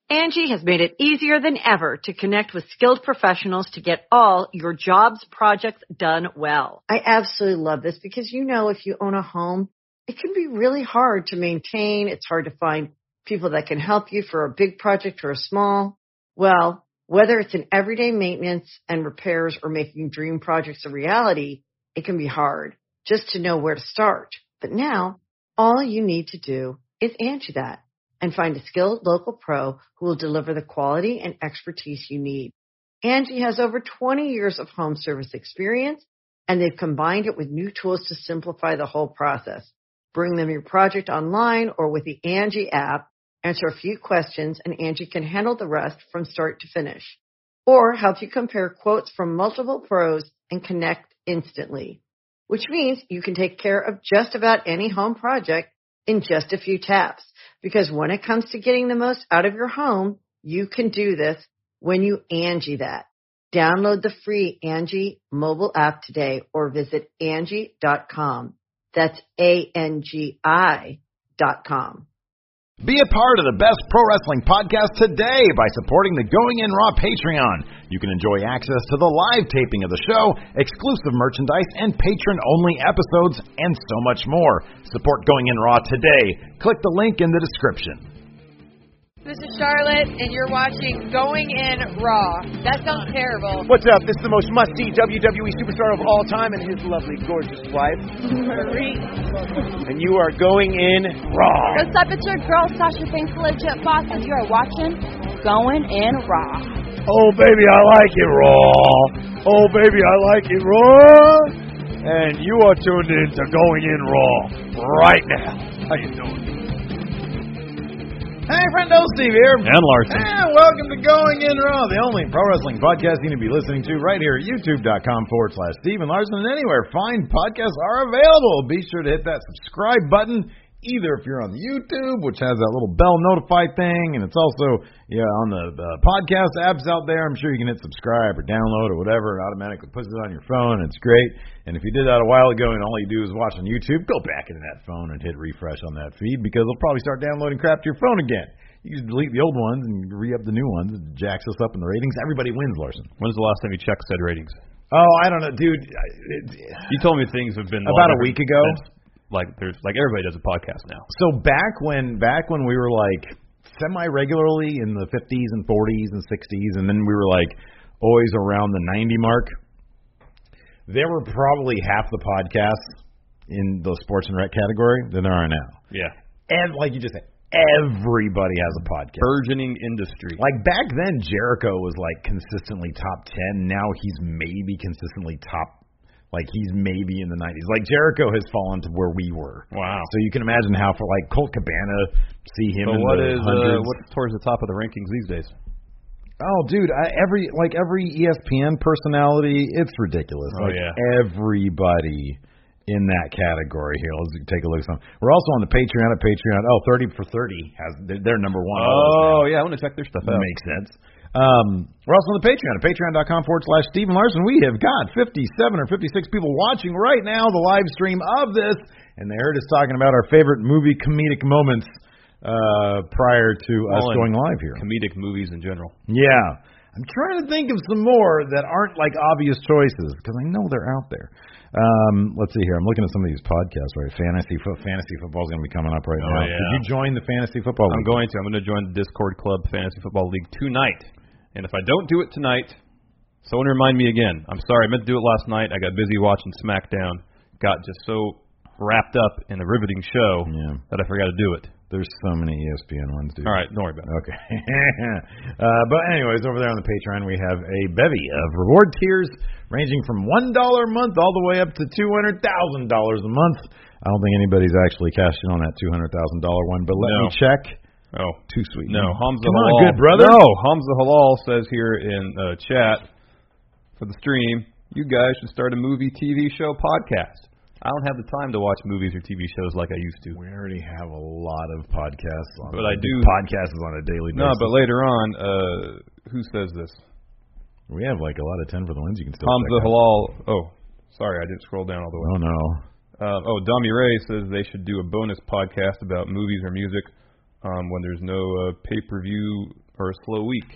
Angie has made it easier than ever to connect with skilled professionals to get all your jobs projects done well. I absolutely love this because, if you own a home, it can be really hard to maintain. It's hard to find people that can help you for a big project or a small. Well, whether it's in everyday maintenance and repairs or making dream projects a reality, it can be hard just to know where to start. But now, all you need to do is Angie that and find a skilled local pro who will deliver the quality and expertise you need. Angie has over 20 years of home service experience, and they've combined it with new tools to simplify the whole process. Bring them your project online or with the Angie app, answer a few questions, and Angie can handle the rest from start to finish. Or help you compare quotes from multiple pros and connect instantly, which means you can take care of just about any home project in just a few taps. Because when it comes to getting the most out of your home, you can do this when you Angie that. Download the free Angie mobile app today or visit Angie.com. That's ANGI.com. Be a part of the best pro wrestling podcast today by supporting the Going In Raw Patreon. You can enjoy access to the live taping of the show, exclusive merchandise, and patron-only episodes, and so much more. Support Going In Raw today. Click the link in the description. This is Charlotte, and you're watching Going In Raw. That sounds terrible. What's up? This is the most must-see WWE superstar of all time and his lovely, gorgeous wife, Marie. And you are going in Raw. What's up? It's your girl, Sasha Banks, legit boss, and you are watching Going In Raw. Oh, baby, I like it raw. Oh, baby, I like it raw. And you are tuned in to Going In Raw right now. How you doing? Hey, friendo, Steve here. And Larson. And welcome to Going In Raw, the only pro wrestling podcast you need to be listening to right here at youtube.com/Steve and Larson. And anywhere fine podcasts are available. Be sure to hit that subscribe button, either if you're on the YouTube, which has that little bell notify thing, and it's also on the podcast apps out there. I'm sure you can hit subscribe or download or whatever. It automatically puts it on your phone. It's great. And if you did that a while ago and all you do is watch on YouTube, go back into that phone and hit refresh on that feed because they'll probably start downloading crap to your phone again. You just delete the old ones and re-up the new ones. It jacks us up in the ratings. Everybody wins, Larson. When's the last time you checked said ratings? Oh, I don't know, dude. You told me things have been about a week ago. There's everybody does a podcast now. So back when we were like semi-regularly in the 50s and 40s and 60s, and then we were like always around the 90 mark, there were probably half the podcasts in the sports and rec category than there are now. Yeah. And like you just said, everybody has a podcast. Burgeoning industry. Like back then, Jericho was like consistently top 10. Now he's maybe consistently he's maybe in the 90s. Like Jericho has fallen to where we were. Wow. So you can imagine how for like Colt Cabana, see him in the hundreds. What's towards the top of the rankings these days? Oh, dude, every ESPN personality, it's ridiculous. Everybody in that category here. Let's take a look at some. We're also on the Patreon at Patreon. Oh, 30 for 30 has they're number one. Oh, yeah, I want to check their stuff out. Makes sense. We're also on the Patreon at patreon.com/Stephen Larson. We have got 57 or 56 people watching right now the live stream of this, and they heard us talking about our favorite movie comedic moments prior to us going live here. Comedic movies in general. Yeah. I'm trying to think of some more that aren't like obvious choices because I know they're out there. Let's see here. I'm looking at some of these podcasts, right? Fantasy football is going to be coming up right now. Yeah. Did you join the Fantasy Football League? I'm going to join the Discord Club Fantasy Football League tonight. And if I don't do it tonight, someone remind me again. I'm sorry, I meant to do it last night. I got busy watching SmackDown. Got just so wrapped up in a riveting show that I forgot to do it. There's so many ESPN ones, dude. All right, don't worry about it. Okay. But anyways, over there on the Patreon, we have a bevy of reward tiers ranging from $1 a month all the way up to $200,000 a month. I don't think anybody's actually cashed in on that $200,000 one, but let me check. Oh, too sweet. No, Hamza Come Halal. on, good brother. No, Hamza Halal says here in chat for the stream, you guys should start a movie TV show podcast. I don't have the time to watch movies or TV shows like I used to. We already have a lot of podcasts. But I do podcasts on a daily basis. No, but later on, who says this? We have like a lot of 10 for the wins. You can still Hamza Halal. Oh, sorry, I didn't scroll down all the way. Oh, no. Dami Ray says they should do a bonus podcast about movies or music. when there's no pay-per-view or a slow week.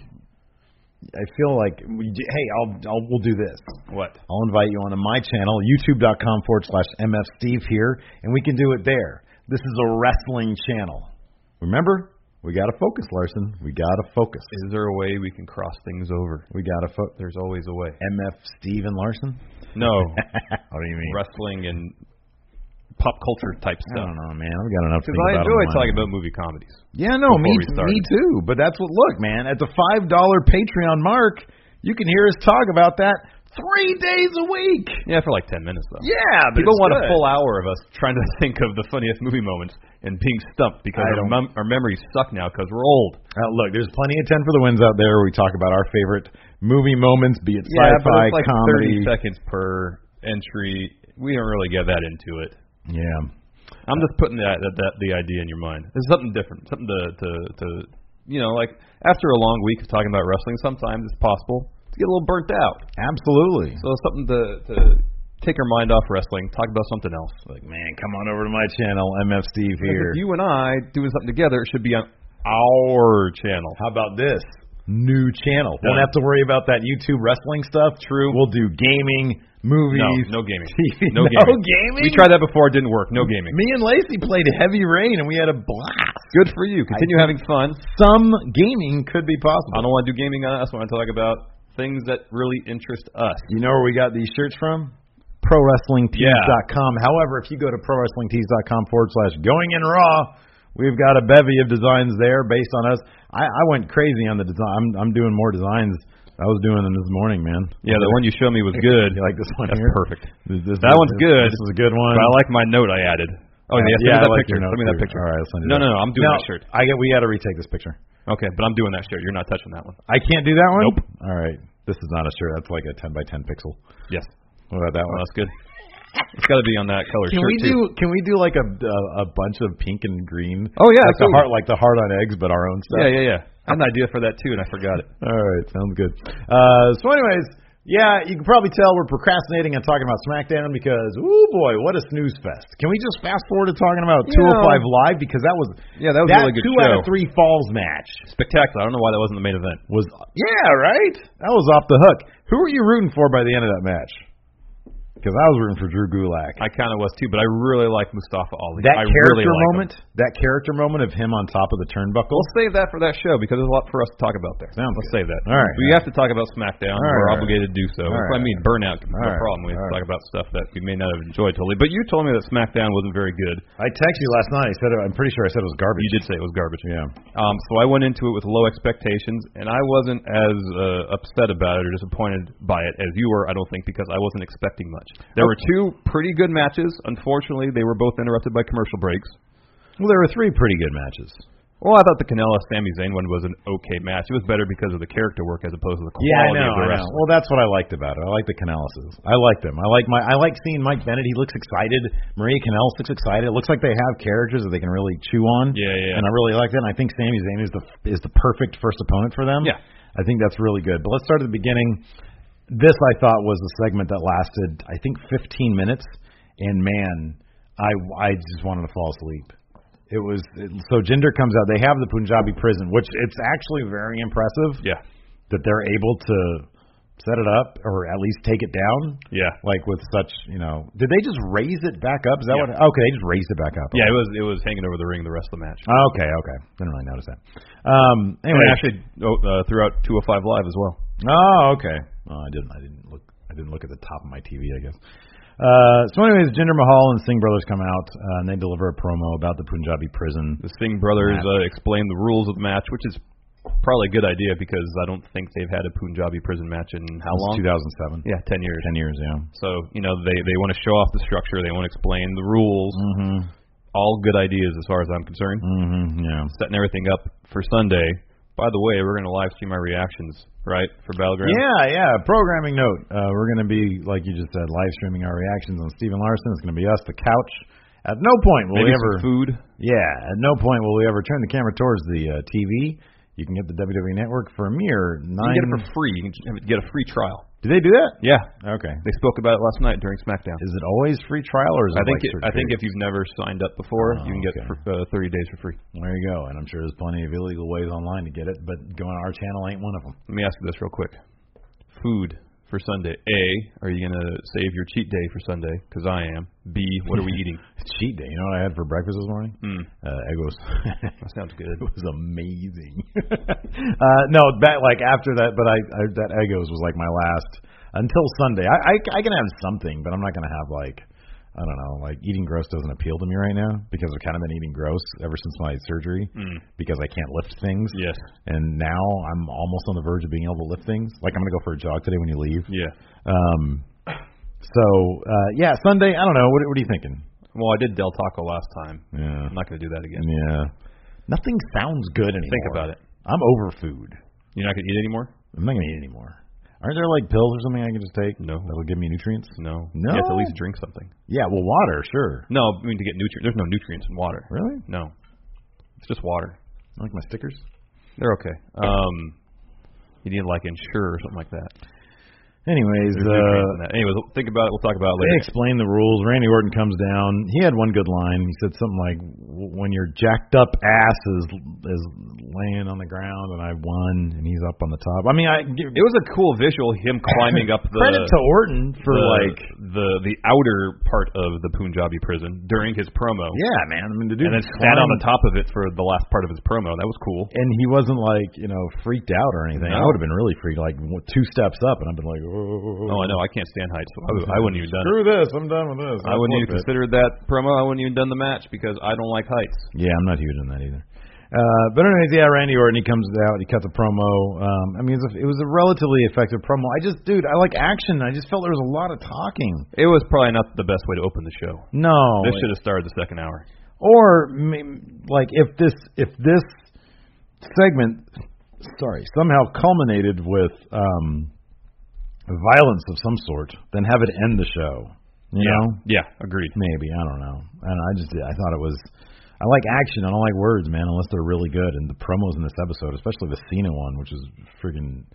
I feel like, we'll do this. What? I'll invite you onto my channel, youtube.com/MFSteve here, and we can do it there. This is a wrestling channel. Remember? We got to focus, Larson. We got to focus. Is there a way we can cross things over? We got to focus. There's always a way. MF Steve and Larson? No. What do you mean? Wrestling and pop culture type stuff. I don't know, man. I've got enough to think Because I about enjoy it. talking about movie comedies. Yeah, no, me we too. But that's what, look, man, at the $5 Patreon mark, you can hear us talk about that 3 days a week. Yeah, for like 10 minutes, though. Yeah, but people want good. a full hour of us trying to think of the funniest movie moments and being stumped because our memories suck now because we're old. Look, there's plenty of 10 for the wins out there where we talk about our favorite movie moments, be it but sci-fi, it's like comedy. 30 seconds per entry. We don't really get that into it. Yeah. I'm just putting the idea in your mind. It's something different, something to like after a long week of talking about wrestling, sometimes it's possible to get a little burnt out. Absolutely. So it's something to take our mind off wrestling, talk about something else. Like, man, come on over to my channel, MF Steve here. If you and I doing something together, it should be on our channel. How about this? New channel. Won't have to worry about that YouTube wrestling stuff. True. We'll do gaming, movies. No gaming. TV. No gaming. We tried that before. It didn't work. No gaming. Me and Lacey played Heavy Rain, and we had a blast. Good for you. Continue having fun. Some gaming could be possible. I don't want to do gaming on us. I want to talk about things that really interest us. You know where we got these shirts from? ProWrestlingTees.com. However, if you go to ProWrestlingTees.com/GoingInRaw, we've got a bevy of designs there based on us. I went crazy on the design. I'm doing more designs. I was doing them this morning, man. Yeah, the one you showed me was good. You like this one? That's here? perfect. That one's good. This is a good one. But I like my note I added. Oh, yeah, send me that picture. Send me that picture. All right, I'll send you No, I'm doing that shirt. We got to retake this picture. Okay, but I'm doing that shirt. You're not touching that one. I can't do that one? Nope. All right. This is not a shirt. That's like a 10 by 10 pixel. Yes. What about that one? That's good. It's got to be on that color shirt too. Can we do like a bunch of pink and green? Oh yeah, like the heart on eggs, but our own stuff. Yeah. I had an idea for that too, and I forgot it. All right, sounds good. So, anyways, yeah, you can probably tell we're procrastinating and talking about SmackDown because, ooh boy, what a snooze fest. Can we just fast forward to talking about 205 Live because that was a really good 2 out of 3 falls match. Spectacular. I don't know why that wasn't the main event. Right? That was off the hook. Who were you rooting for by the end of that match? Because I was rooting for Drew Gulak. I kind of was too, but I really like Mustafa Ali. That character moment of him on top of the turnbuckle. We'll save that for that show because there's a lot for us to talk about there. Let's save that. All right. We have to talk about SmackDown. We're obligated to do so. That's what I mean. Burnout. No problem. We have to talk about stuff that we may not have enjoyed totally. But you told me that SmackDown wasn't very good. I texted you last night. I'm pretty sure I said it was garbage. You did say it was garbage. Yeah. So I went into it with low expectations, and I wasn't as upset about it or disappointed by it as you were, I don't think, because I wasn't expecting much. There were 2 pretty good matches. Unfortunately, they were both interrupted by commercial breaks. Well, there were 3 pretty good matches. Well, I thought the Canelo-Sami Zayn one was an okay match. It was better because of the character work as opposed to the quality of the wrestling. Well, that's what I liked about it. I like the Canellises. I like them. I like seeing Mike Bennett. He looks excited. Maria Kanellis looks excited. It looks like they have characters that they can really chew on. Yeah. And I really like that. And I think Sami Zayn is the perfect first opponent for them. Yeah. I think that's really good. But let's start at the beginning. This, I thought, was a segment that lasted, I think, 15 minutes. And, man, I just wanted to fall asleep. So Jinder comes out. They have the Punjabi prison, which it's actually very impressive. Yeah. That they're able to set it up or at least take it down. Yeah. Like with such, did they just raise it back up? Is that what? Okay, they just raised it back up. Yeah, it was hanging over the ring the rest of the match. Okay. Didn't really notice that. Anyway, and actually throughout 205 Live as well. Oh, okay. Oh, I didn't look at the top of my TV, I guess. So anyways, Jinder Mahal and Singh brothers come out and they deliver a promo about the Punjabi prison. The Singh brothers explain the rules of the match, which is probably a good idea because I don't think they've had a Punjabi prison match in how long? 2007. Yeah, 10 years. 10 years, yeah. So, they want to show off the structure. They want to explain the rules. Mm-hmm. All good ideas as far as I'm concerned. Mm-hmm, yeah. Setting everything up for Sunday. By the way, we're going to live stream our reactions, right, for Battleground? Yeah. Programming note. We're going to be, like you just said, live streaming our reactions on Steven Larson. It's going to be us, the couch. At no point will we ever... some food. Yeah. At no point will we ever turn the camera towards the TV. You can get the WWE Network for a mere $9... You can get it for free. You can get a free trial. Did they do that? Yeah. Okay. They spoke about it last night during SmackDown. Is it always free trial or is it I think if you've never signed up before, you can get 30 days for free. There you go. And I'm sure there's plenty of illegal ways online to get it, but going to our channel ain't one of them. Let me ask you this real quick. Food for Sunday. A, are you going to save your cheat day for Sunday? Because I am. B, what are we eating? Cheat day. You know what I had for breakfast this morning? Eggos. That sounds good. It was amazing. No, after that, but I that Eggos was like my last until Sunday. I can have something, but I'm not going to have I don't know, eating gross doesn't appeal to me right now because I've kind of been eating gross ever since my surgery because I can't lift things. Yes. And now I'm almost on the verge of being able to lift things. I'm going to go for a jog today when you leave. Yeah. Sunday, I don't know. What are you thinking? Well, I did Del Taco last time. Yeah. I'm not going to do that again. Yeah. Nothing sounds good anymore. Think about it. I'm over food. You're not going to eat anymore? I'm not going to eat anymore. Aren't there pills or something I can just take? No. That'll give me nutrients? No. No? You have to at least drink something. Yeah, well, water, sure. No, I mean to get nutrients. There's no nutrients in water. Really? No. It's just water. Like my stickers? They're okay. You need Ensure or something like that. Anyways, we'll think about it. We'll talk about it later. They explain the rules. Randy Orton comes down. He had one good line. He said something like, when your jacked up ass is laying on the ground and I won and he's up on the top. I mean, it was a cool visual, him climbing up the... Credit to Orton for the outer part of the Punjabi prison during his promo. Yeah, man. I mean, the dude and then stand on the top of it for the last part of his promo. That was cool. And he wasn't freaked out or anything. No. I would have been really freaked, 2 steps up and I've been like, oh, I know. I can't stand heights. So I wouldn't even done it. Screw this. I'm done with this. I wouldn't even considered that promo. I wouldn't even done the match because I don't like heights. Yeah, I'm not huge on that either. But anyways, Randy Orton, he comes out, he cuts a promo. It was a relatively effective promo. I like action. I just felt there was a lot of talking. It was probably not the best way to open the show. No. This should have started the second hour. Or, if this segment, somehow culminated with violence of some sort, then have it end the show. You know? Yeah, agreed. Maybe, I don't know. I thought it was. I like action. I don't like words, man, unless they're really good. And the promos in this episode, especially the Cena one, which is friggin'.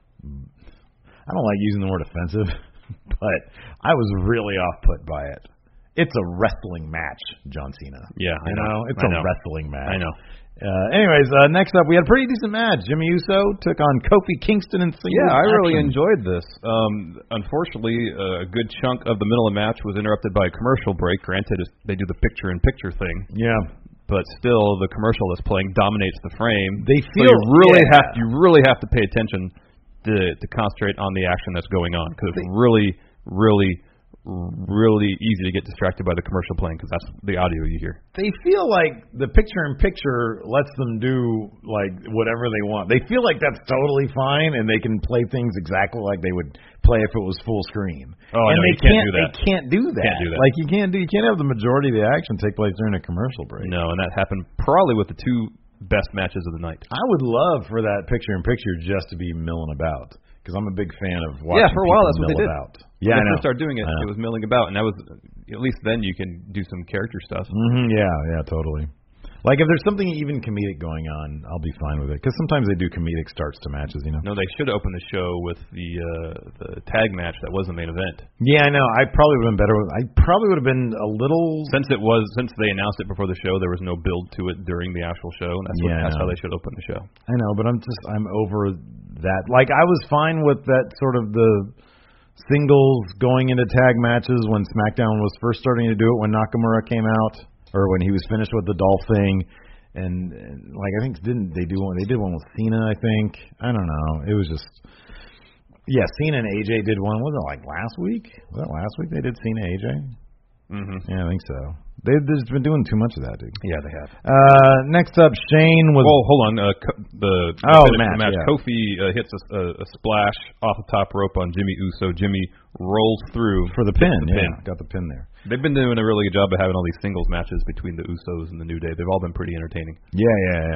I don't like using the word offensive, but I was really off-put by it. It's a wrestling match, John Cena. Yeah, I know. It's a wrestling match. I know. Anyways, next up, we had a pretty decent match. Jimmy Uso took on Kofi Kingston in singles I really action. enjoyed this. Unfortunately, a good chunk of the middle of the match was interrupted by a commercial break. Granted, they do the picture-in-picture thing. Yeah. But still, the commercial that's playing dominates the frame. They feel you really have to pay attention to concentrate on the action that's going on because it's really, really, really easy to get distracted by the commercial playing because that's the audio you hear. They feel like the picture-in-picture lets them do whatever they want. They feel like that's totally fine and they can play things exactly like they would play if it was full screen. Oh, and no, they can't do that. They can't do that. You can't have the majority of the action take place during a commercial break. No, and that happened probably with the two best matches of the night. I would love for that picture-in-picture just to be milling about. Because I'm a big fan of watching for a while that's what they did. About. Yeah, when they first started doing it, it was milling about, and that was at least then you can do some character stuff. Mm-hmm, yeah, totally. If there's something even comedic going on, I'll be fine with it. Because sometimes they do comedic starts to matches, you know. No, they should open the show with the tag match that was the main event. Yeah, I know. I probably would have been better. I probably would have been a little. Since they announced it before the show, there was no build to it during the actual show, and that's how they should open the show. I know, but I'm over that. I was fine with that sort of the singles going into tag matches when SmackDown was first starting to do it when Nakamura came out. Or when he was finished with the Dolph thing, and I think they did one with Cena, I think. I don't know. It was just Cena and AJ did one. Was it last week? Was that last week they did Cena AJ? Mm-hmm. Yeah, I think so. They've just been doing too much of that, dude. Yeah, they have. Next up, Shane was. Oh, hold on. The match. Yeah. Kofi hits a splash off the top rope on Jimmy Uso. Jimmy rolls through for the pin. Got the pin there. They've been doing a really good job of having all these singles matches between the Usos and the New Day. They've all been pretty entertaining. Yeah.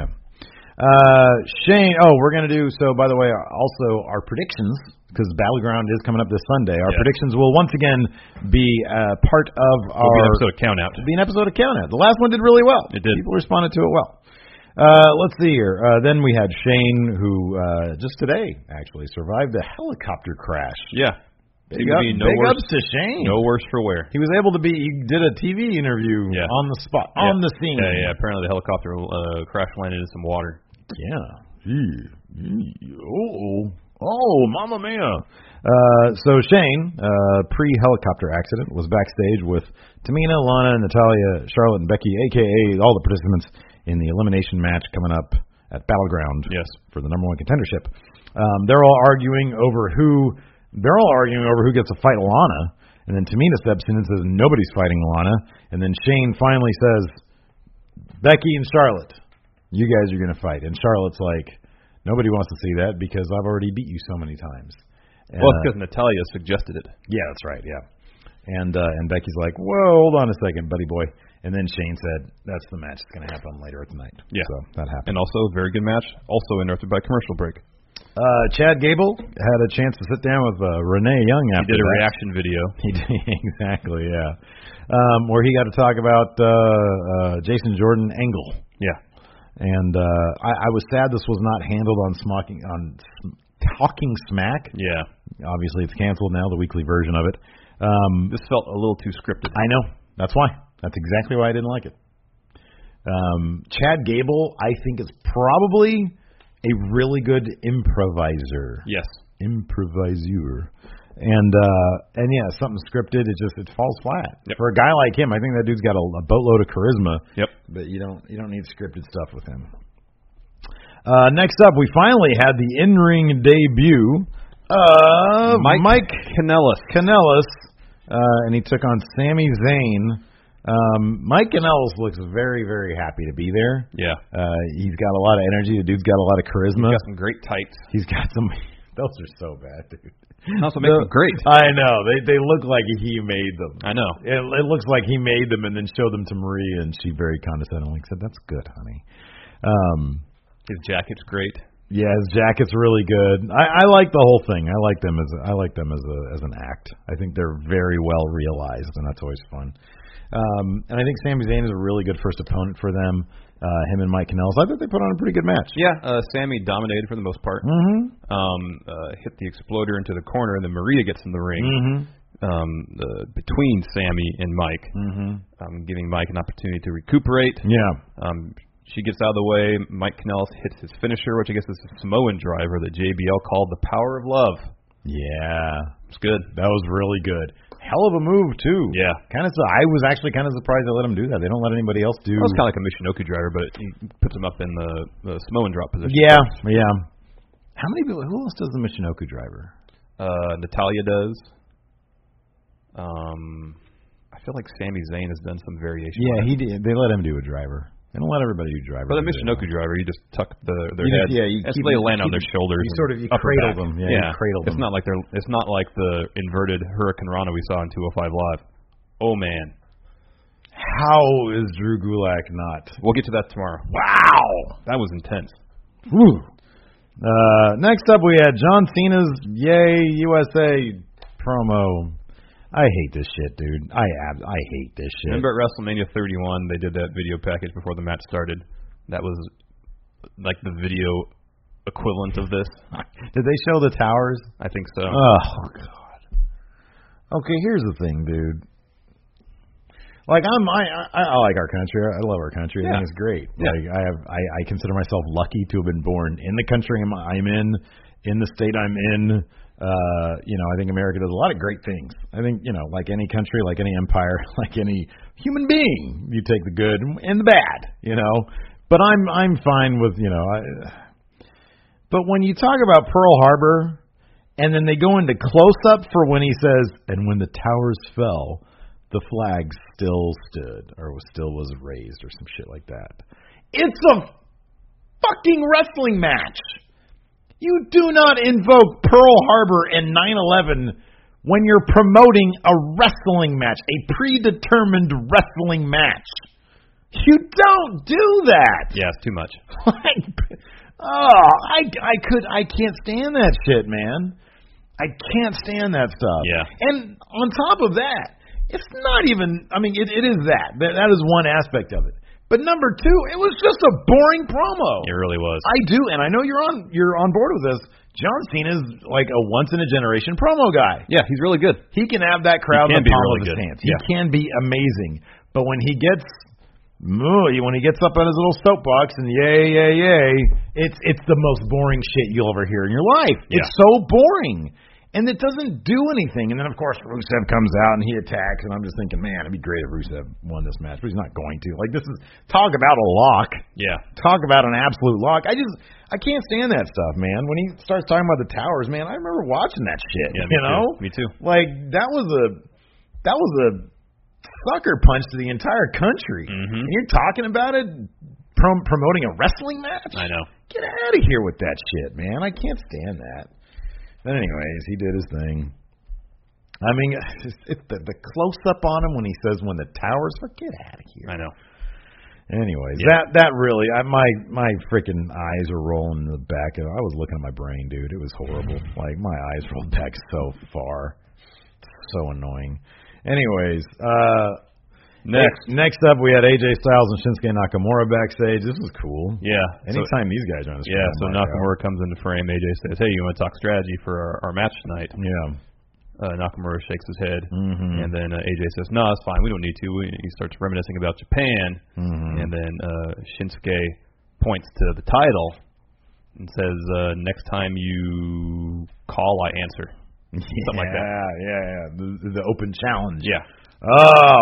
Shane. Oh, we're gonna do so. By the way, also our predictions. Because Battleground is coming up this Sunday. Our predictions will once again be part of an episode of Count Out. Be an episode of Count Out. The last one did really well. It did. People responded to it well. Let's see here. Then we had Shane, who just today actually survived a helicopter crash. Yeah. Big ups to Shane. No worse for wear. He was able to he did a TV interview on the spot, on the scene. Yeah. Apparently the helicopter crash landed in some water. Yeah. Oh, mamma mia. So Shane, pre-helicopter accident, was backstage with Tamina, Lana, Natalia, Charlotte, and Becky, a.k.a. all the participants in the elimination match coming up at Battleground for the #1 contendership. They're all arguing over who gets to fight Lana, and then Tamina steps in and says nobody's fighting Lana, and then Shane finally says, Becky and Charlotte, you guys are going to fight. And Charlotte's like, nobody wants to see that because I've already beat you so many times. And, well, it's because Natalia suggested it. Yeah, that's right, yeah. And Becky's like, whoa, hold on a second, buddy boy. And then Shane said, that's the match that's going to happen later tonight. Yeah. So that happened. And also, very good match, also interrupted by commercial break. Chad Gable had a chance to sit down with Renee Young after He did a that. reaction video. He did, exactly, yeah. Where he got to talk about Jason Jordan Angle. Yeah. And I was sad this was not handled on Talking Smack. Yeah. Obviously, it's canceled now, the weekly version of it. This felt a little too scripted. I know. That's why. That's exactly why I didn't like it. Chad Gable, I think, is probably a really good improviser. Yes. Improviser. And yeah, something scripted, it falls flat. Yep. For a guy like him, I think that dude's got a boatload of charisma. Yep. But you don't need scripted stuff with him. Next up, we finally had the in-ring debut of Mike Kanellis, and he took on Sami Zayn. Mike Kanellis looks very, very happy to be there. Yeah. He's got a lot of energy. The dude's got a lot of charisma. He's got some great tights. He's got some. Those are so bad, dude. That's what makes them great. I know. They look like he made them. I know. It looks like he made them and then showed them to Marie, and she very condescendingly said, "That's good, honey." His jacket's great. Yeah, his jacket's really good. I like the whole thing. I like them as an act. I think they're very well realized, and that's always fun. And I think Sami Zayn is a really good first opponent for them. Him and Mike Kanellis. I thought they put on a pretty good match. Yeah, Sami dominated for the most part. Mm-hmm. Hit the exploder into the corner, and then Maria gets in the ring. Mm-hmm. Between Sami and Mike, giving Mike an opportunity to recuperate. Yeah. She gets out of the way. Mike Kanellis hits his finisher, which I guess is a Samoan driver that JBL called the Power of Love. Yeah. It's good. That was really good. Hell of a move, too. Yeah. I was actually kind of surprised they let him do that. They don't let anybody else do. Well, it's kind of like a Michinoku driver, but he puts him up in the Samoan drop position. Yeah, yeah. How many people? Who else does the Michinoku driver? Natalia does. I feel like Sami Zayn has done some variation. Yeah, he did. They let him do a driver. They don't let everybody do driver. But the Michinoku driver, you just tuck their head. Yeah, you they land on their shoulders. You cradle them. Yeah, you cradle them. It's not like the inverted Hurricane Rana we saw in 205 Live. Oh man, how is Drew Gulak not? We'll get to that tomorrow. Wow, that was intense. Whew. Next up, we had John Cena's Yay USA promo. I hate this shit, dude. I hate this shit. Remember at WrestleMania 31, they did that video package before the match started? That was like the video equivalent of this. Did they show the towers? I think so. Oh, God. Okay, here's the thing, dude. Like, I like our country. I love our country. I think it's great. Yeah. Like, I consider myself lucky to have been born in the country I'm in the state I'm in. I think America does a lot of great things. I think, like any country, like any empire, like any human being, you take the good and the bad, But I'm fine with, But when you talk about Pearl Harbor, and then they go into close-up for when he says, and when the towers fell, the flag still stood, or was raised, or some shit like that. It's a fucking wrestling match! You do not invoke Pearl Harbor and 9/11 when you're promoting a wrestling match, a predetermined wrestling match. You don't do that. Yeah, it's too much. I can't stand that shit, man. I can't stand that stuff. Yeah. And on top of that, it's not even. I mean, it is that. That is one aspect of it. But number 2, it was just a boring promo. It really was. I do, and I know you're on board with this. John Cena's like a once-in-a-generation promo guy. Yeah, he's really good. He can have that crowd in the palm of his hands. He Yeah. can be amazing. But when he gets up on his little soapbox and yay, it's the most boring shit you'll ever hear in your life. Yeah. It's so boring. And it doesn't do anything. And then, of course, Rusev comes out and he attacks. And I'm just thinking, man, it'd be great if Rusev won this match. But he's not going to. Like, this is talk about a lock. Yeah. Talk about an absolute lock. I can't stand that stuff, man. When he starts talking about the towers, man, I remember watching that shit. Yeah, you know? Me too. Like, that was a sucker punch to the entire country. Mm-hmm. And you're talking about it, promoting a wrestling match? I know. Get out of here with that shit, man. I can't stand that. But anyways, he did his thing. I mean, the close-up on him when he says when the towers, get out of here. I know. Anyways, Yeah. that really, my freaking eyes are rolling in the back. I was looking at my brain, dude. It was horrible. Like, my eyes rolled back so far. So annoying. Anyways, next up we had AJ Styles and Shinsuke Nakamura backstage. This was cool. Yeah. Anytime these guys are on the screen. Yeah, so Nakamura comes into frame. AJ says, hey, you want to talk strategy for our match tonight? Yeah. Nakamura shakes his head, Mm-hmm. and then AJ says, no, it's fine. We don't need to. He starts reminiscing about Japan, Mm-hmm. and then Shinsuke points to the title and says, next time you call, I answer. Something like that. Yeah. The open challenge. Yeah. Oh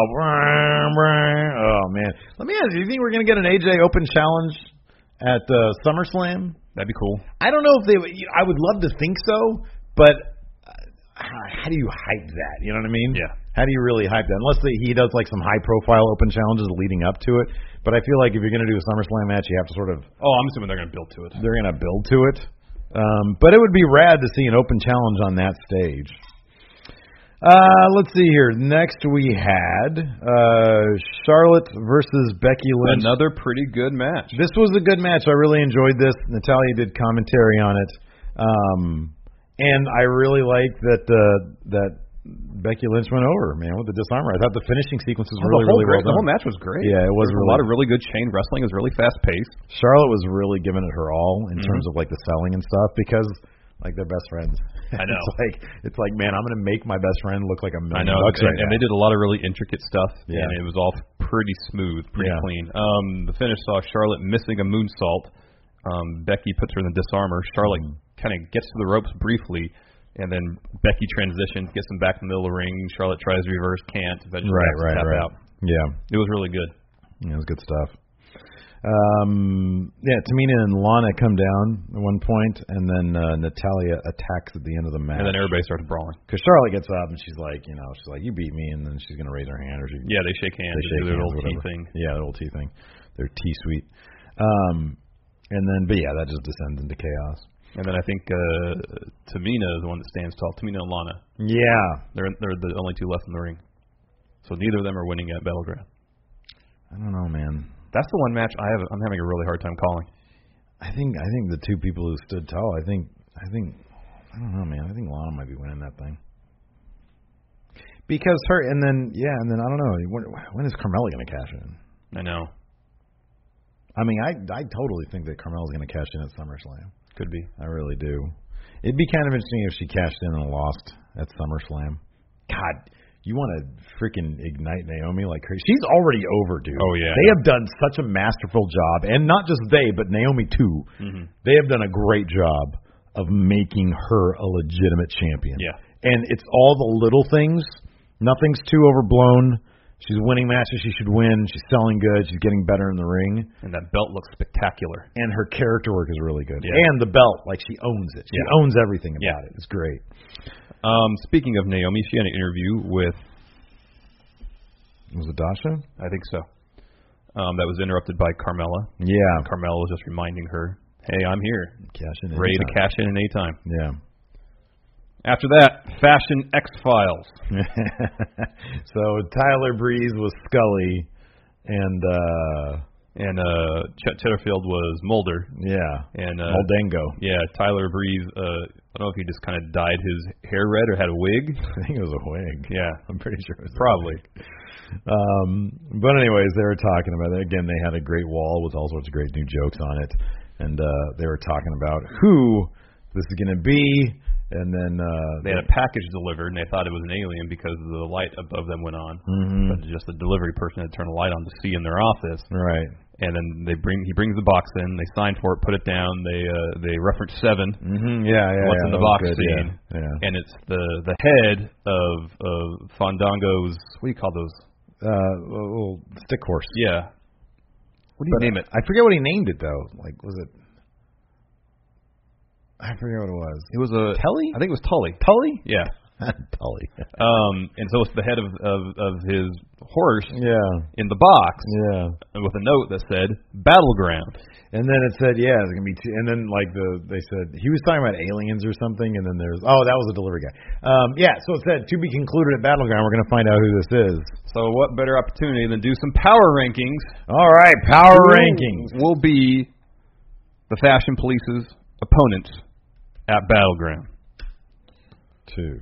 man. Let me ask you, do you think we're going to get an AJ Open Challenge at SummerSlam? That'd be cool. I don't know if I would love to think so, but how do you hype that? You know what I mean? Yeah. How do you really hype that? Unless he does like some high-profile open challenges leading up to it. But I feel like if you're going to do a SummerSlam match, you have to sort of... Oh, I'm assuming they're going to build to it. They're going to build to it. But it would be rad to see an open challenge on that stage. Let's see here. Next we had Charlotte versus Becky Lynch. Another pretty good match. This was a good match. I really enjoyed this. Natalya did commentary on it. And I really liked that Becky Lynch went over, man, with the disarmer. I thought the finishing sequence was really well done. The whole match was great. Yeah, it was a lot of really good chain wrestling. It was really fast-paced. Charlotte was really giving it her all in terms of, like, the selling and stuff because... Like they're best friends. I know. It's like, man, I'm gonna make my best friend look like $1 million bucks right and now. they did a lot of really intricate stuff. Yeah. And it was all pretty smooth, pretty clean. The finish saw Charlotte missing a moonsault. Becky puts her in the disarmer. Charlotte kind of gets to the ropes briefly, and then Becky transitions, gets them back in the middle of the ring. Charlotte tries to reverse, can't. Eventually tap out. Yeah, it was really good. Yeah, it was good stuff. Tamina and Lana come down at one point, and then Natalya attacks at the end of the match. And then everybody starts brawling. Because Charlotte gets up and she's like, you beat me, and then she's gonna raise her hand, or they shake hands. They shake their hands, little tea thing. Yeah, their little tea thing. Their tea suite. That just descends into chaos. And then I think Tamina is the one that stands tall. Tamina and Lana. Yeah, they're the only two left in the ring. So neither of them are winning at Battleground. I don't know, man. That's the one match I'm having a really hard time calling. I think the two people who stood tall. I think I don't know, man. I think Lana might be winning that thing because her, and then I don't know. When is Carmella going to cash in? I know. I mean, I totally think that Carmella's going to cash in at SummerSlam. Could be. I really do. It'd be kind of interesting if she cashed in and lost at SummerSlam. God. You want to freaking ignite Naomi like crazy. She's already over, dude. Oh, yeah. They have done such a masterful job, and not just they, but Naomi too. Mm-hmm. They have done a great job of making her a legitimate champion. Yeah. And it's all the little things. Nothing's too overblown. She's winning matches she should win. She's selling good. She's getting better in the ring. And that belt looks spectacular. And her character work is really good. Yeah. And the belt, like she owns it. She owns everything about it. It's great. Speaking of Naomi, she had an interview with... Was it Dasha? I think so. That was interrupted by Carmella. Yeah. And Carmella was just reminding her, hey, I'm here. Cash in ready to cash in anytime. Yeah. After that, Fashion X-Files. So Tyler Breeze was Scully, and Chet Chitterfield was Mulder. Yeah. And Muldango. Yeah, Tyler Breeze, I don't know if he just kind of dyed his hair red or had a wig. I think it was a wig. Yeah. I'm pretty sure it was probably. But anyways, they were talking about it. Again, they had a great wall with all sorts of great new jokes on it. And they were talking about who this is going to be. And then they had a package delivered, and they thought it was an alien because the light above them went on. Mm-hmm. But just the delivery person had turned the light on to see in their office. Right. And then he brings the box in. They sign for it, put it down. They reference 7. Mm-hmm. Yeah. What's in the box good, scene? Yeah. And it's the head of Fandango's. What do you call those? Little stick horse. Yeah. What do you name it? I forget what he named it though. Like, was it? I forget what it was. It was a Tully. I think it was Tully. Tully? Yeah. Tully. And so it's the head of his horse. Yeah. In the box. Yeah. With a note that said Battleground. And then it said, yeah, it's gonna be. And then like they said he was talking about aliens or something. And then there's that was a delivery guy. Yeah. So it said to be concluded at Battleground. We're gonna find out who this is. So what better opportunity than do some power rankings? All right, power rankings will be the Fashion Police's opponents at Battleground. 2,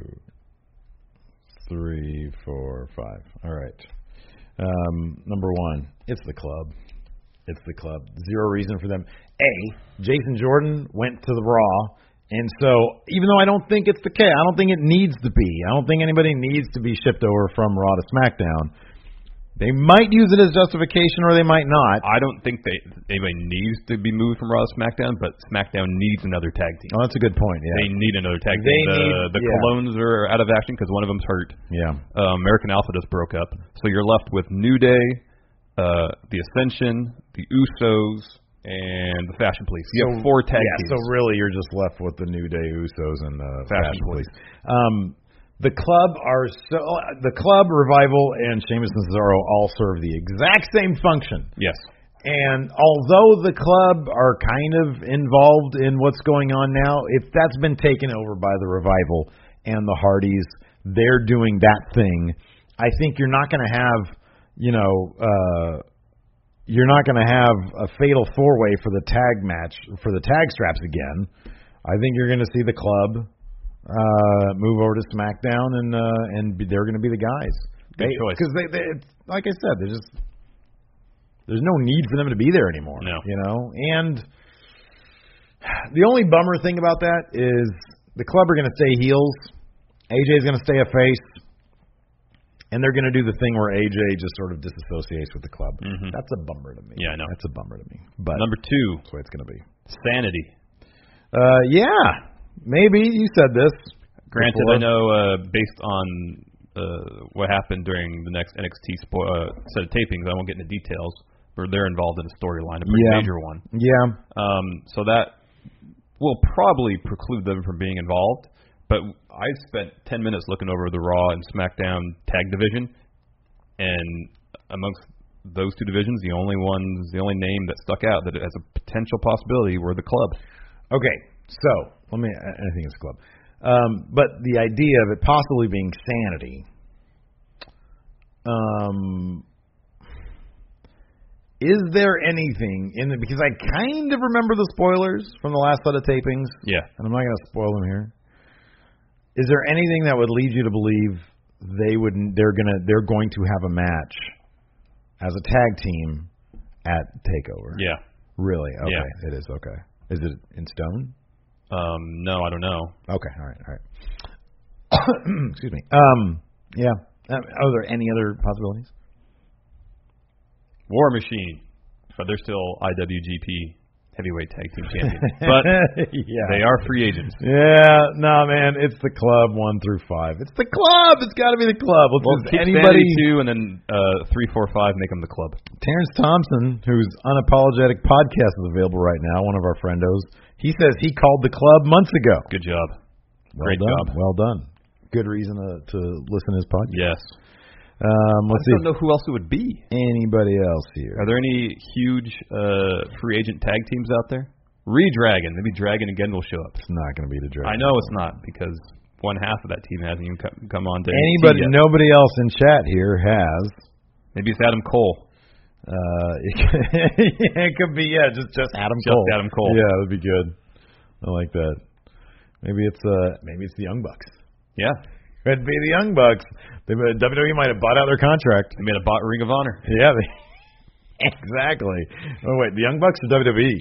3, 4, 5. All right. Number 1, it's the club. It's the club. Zero reason for them. Jason Jordan went to the Raw, and so even though I don't think it's the case, I don't think it needs to be. I don't think anybody needs to be shipped over from Raw to SmackDown. They might use it as justification, or they might not. I don't think anybody needs to be moved from Raw to SmackDown, but SmackDown needs another tag team. Oh, that's a good point. Yeah, they need another tag team. The Colognes are out of action because one of them's hurt. Yeah, American Alpha just broke up, so you're left with New Day, the Ascension, the Usos, and the Fashion Police. You have 4 tag teams. So really, you're just left with the New Day, Usos, and the Fashion Police. The club, Revival, and Sheamus and Cesaro all serve the exact same function. Yes. And although the club are kind of involved in what's going on now, if that's been taken over by the Revival and the Hardys, they're doing that thing. I think you're not going to have, you're not going to have a fatal 4-way for the tag match, for the tag straps again. I think you're going to see the club move over to SmackDown, and they're going to be the guys. Good choice. Because they, like I said, there's no need for them to be there anymore. No. And the only bummer thing about that is the club are going to stay heels. AJ's going to stay a face, and they're going to do the thing where AJ just sort of disassociates with the club. Mm-hmm. That's a bummer to me. Yeah, I know. That's a bummer to me. But number 2, that's the way it's going to be. Sanity. Yeah. Maybe you said this. Granted, before. I know based on what happened during the next NXT set of tapings, I won't get into details, but they're involved in a storyline, a pretty major one. Yeah. So that will probably preclude them from being involved. But I spent 10 minutes looking over the Raw and SmackDown tag division, and amongst those 2 divisions, the only name that stuck out that it has a potential possibility were the club. Okay, so I think it's a club. But the idea of it possibly being Sanity, is there anything in it? Because I kind of remember the spoilers from the last set of tapings. Yeah. And I'm not going to spoil them here. Is there anything that would lead you to believe they're going to have a match as a tag team at TakeOver? Yeah. Really? Okay. Yeah. It is. Okay. Is it in stone? No, I don't know. Okay, all right. Excuse me. Yeah. Are there any other possibilities? War Machine, but they're still IWGP Heavyweight Tag Team Champions. But they are free agents. Yeah, no, man, it's the club 1 through 5. It's the club. It's got to be the club. Keep anybody 2, and then 3, 4, 5 make them the club. Terrence Thompson, whose Unapologetic podcast is available right now, one of our friendos, he says he called the club months ago. Good job. Great job. Well done. Good reason to listen to his podcast. Yes. Let's see. I don't know who else it would be. Anybody else here? Are there any huge free agent tag teams out there? Redragon. Maybe Dragon again will show up. It's not going to be the Dragon. I know it's not, because one half of that team hasn't even come on to anybody. yet. Nobody else in chat here has. Maybe it's Adam Cole. It could be, just Adam Cole. Adam Cole. Yeah, that'd be good. I like that. Maybe it's the Young Bucks. Yeah. Could be the Young Bucks. WWE might have bought out their contract. They made a Ring of Honor. Yeah, exactly. Oh, wait, the Young Bucks or WWE?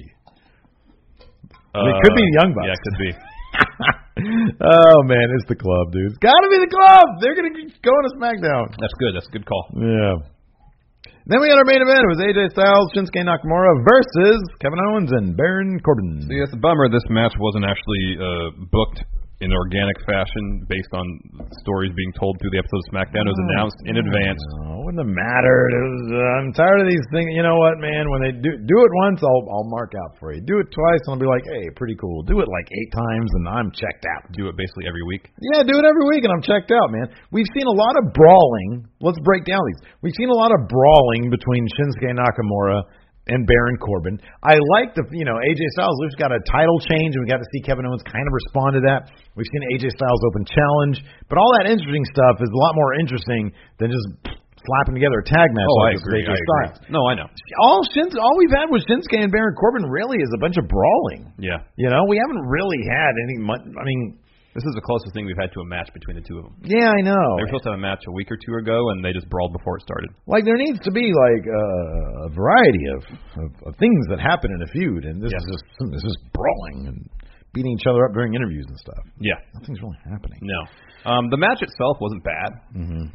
It could be the Young Bucks. Yeah, it could be. Oh, man, it's the club, dude. It's got to be the club. They're going to go on to SmackDown. That's good. That's a good call. Yeah. Then we got our main event. It was AJ Styles, Shinsuke Nakamura versus Kevin Owens and Baron Corbin. See, that's a bummer. This match wasn't actually booked in organic fashion based on stories being told through the episode of SmackDown. It was announced in advance. No, it wouldn't have mattered. It was, I'm tired of these things. You know what, man? When they do it once, I'll mark out for you. Do it twice, and I'll be like, hey, pretty cool. Do it like 8 times, and I'm checked out. Do it basically every week. Yeah, do it every week, and I'm checked out, man. We've seen a lot of brawling. Let's break down these. We've seen a lot of brawling between Shinsuke Nakamura and Baron Corbin. I like AJ Styles. We've got a title change, and we got to see Kevin Owens kind of respond to that. We've seen AJ Styles Open Challenge, but all that interesting stuff is a lot more interesting than just slapping together a tag match like I agree. AJ Styles. No, I know. All we've had with Shinsuke and Baron Corbin really is a bunch of brawling. Yeah. We haven't really had any. I mean, this is the closest thing we've had to a match between the two of them. Yeah, I know. They were supposed to have a match a week or two ago, and they just brawled before it started. Like, there needs to be, like, a variety of things that happen in a feud, and this is just brawling and beating each other up during interviews and stuff. Yeah. Nothing's really happening. No. The match itself wasn't bad. Mm-hmm.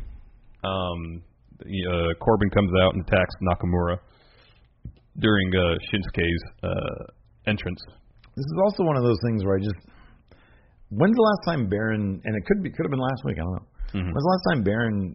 Corbin comes out and attacks Nakamura during Shinsuke's entrance. This is also one of those things where when's the last time Baron, and it could have been last week, I don't know. Mm-hmm. When's the last time Baron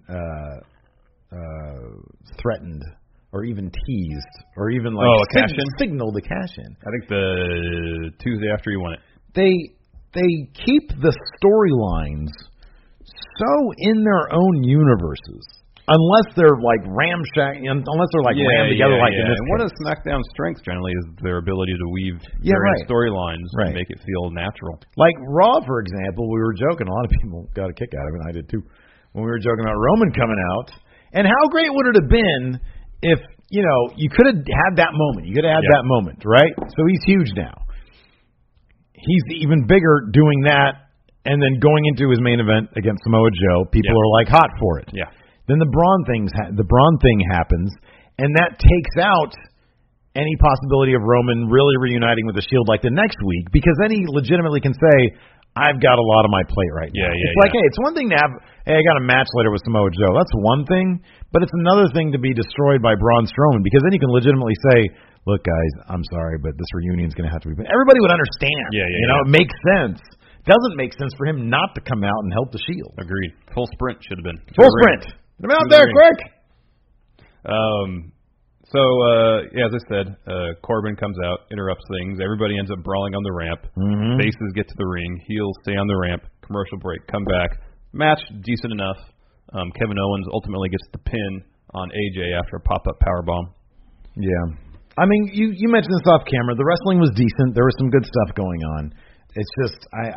threatened or even teased or even signaled a cash in? I think the Tuesday after he won it. They keep the storylines so in their own universes. Unless they're like rammed together like in this case. One of SmackDown's strengths generally is their ability to weave storylines and make it feel natural. Like Raw, for example, we were joking. A lot of people got a kick out of it, and I did too, when we were joking about Roman coming out. And how great would it have been if, you could have had that moment. You could have had that moment, right? So he's huge now. He's even bigger doing that and then going into his main event against Samoa Joe. People are like hot for it. Yeah. Then the Braun thing happens, and that takes out any possibility of Roman really reuniting with the Shield like the next week, because then he legitimately can say, I've got a lot on my plate right now. Hey, it's one thing to have, I got a match later with Samoa Joe. That's one thing, but it's another thing to be destroyed by Braun Strowman, because then you can legitimately say, look, guys, I'm sorry, but this reunion's going to have to be. Everybody would understand. It makes sense. Doesn't make sense for him not to come out and help the Shield. Agreed. Full sprint should have been. Full sprint. Get him out there, quick! As I said, Corbin comes out, interrupts things. Everybody ends up brawling on the ramp. Mm-hmm. Faces get to the ring. Heels stay on the ramp. Commercial break. Come back. Match decent enough. Kevin Owens ultimately gets the pin on AJ after a pop-up powerbomb. Yeah. I mean, you mentioned this off camera. The wrestling was decent. There was some good stuff going on. It's just,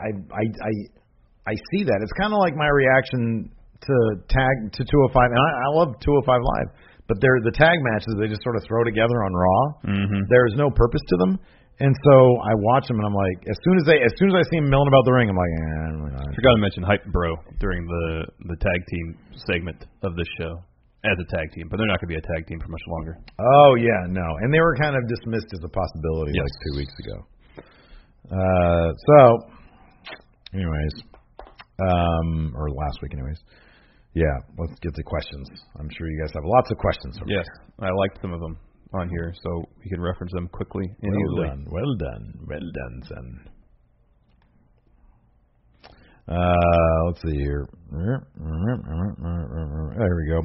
I see that. It's kind of like my reaction to 205, and I love 205 Live, but they're the tag matches they just sort of throw together on Raw. Mm-hmm. There's no purpose to them, and so I watch them and I'm like, as soon as I see them milling about the ring, I'm like, I forgot to mention Hype Bro during the tag team segment of this show as a tag team, but they're not going to be a tag team for much longer. Oh yeah, no, and they were kind of dismissed as a possibility like 2 weeks ago. Anyways, or last week, anyways. Yeah, let's get to questions. I'm sure you guys have lots of questions. Yes, I liked some of them on here, so we can reference them quickly and easily. Well done, son. Let's see here. There we go.